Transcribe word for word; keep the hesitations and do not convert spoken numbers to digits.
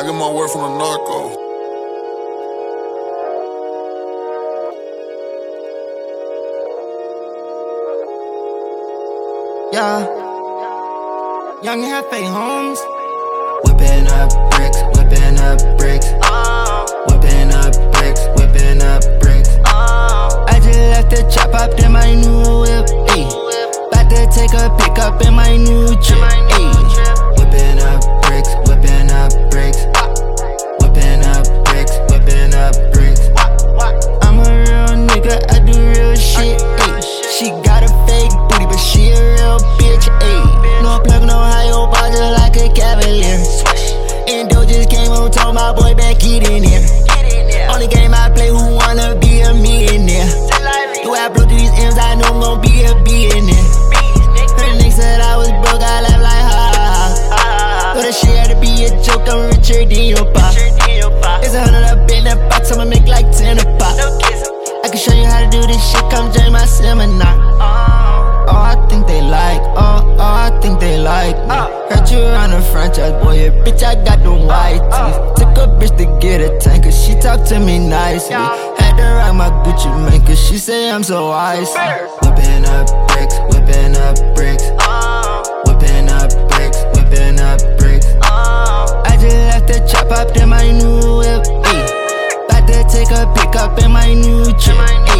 get my word from the narco. Yeah, Young Hefe Holmes. Whipping up bricks, whipping up bricks. Whipping up bricks, whipping up bricks. I just left the chop up in my new whip. Ayy, about to take a pick up in my new trip. Ayy, whipping up bricks, whipping up bricks. Whipping up bricks, whipping up bricks. I'm a real nigga, I do real shit. Ayy, she got a fake booty, but she a real bitch. Ayy, no plug, no Ohio bar, just like a Cavalier. And Doe just came home, told my boy back get in here. Only game I play, who wanna be a millionaire? Do I blow through these M's, I know I'm gon' be a billionaire. Her nigga said I was broke, I laugh like ha ha ha. But that shit had to be a joke, I'm richer than your pop. It's a hundred up in that box, I'ma make like ten a pop. I can show you how to do this shit, come join my seminar. Oh, I think they like, oh, oh, I think they like me. Heard you around the franchise, boy, yeah, bitch, I got them white teeth. Took a bitch to get a tank, cause she talked to me nicely. Had to rock my Gucci man, cause she say I'm so icy. Whipping up bricks, whipping up bricks. Whipping up bricks, whipping up bricks. I just left the chop up in my new whip. Ayy, about to take a pick up in my new trip.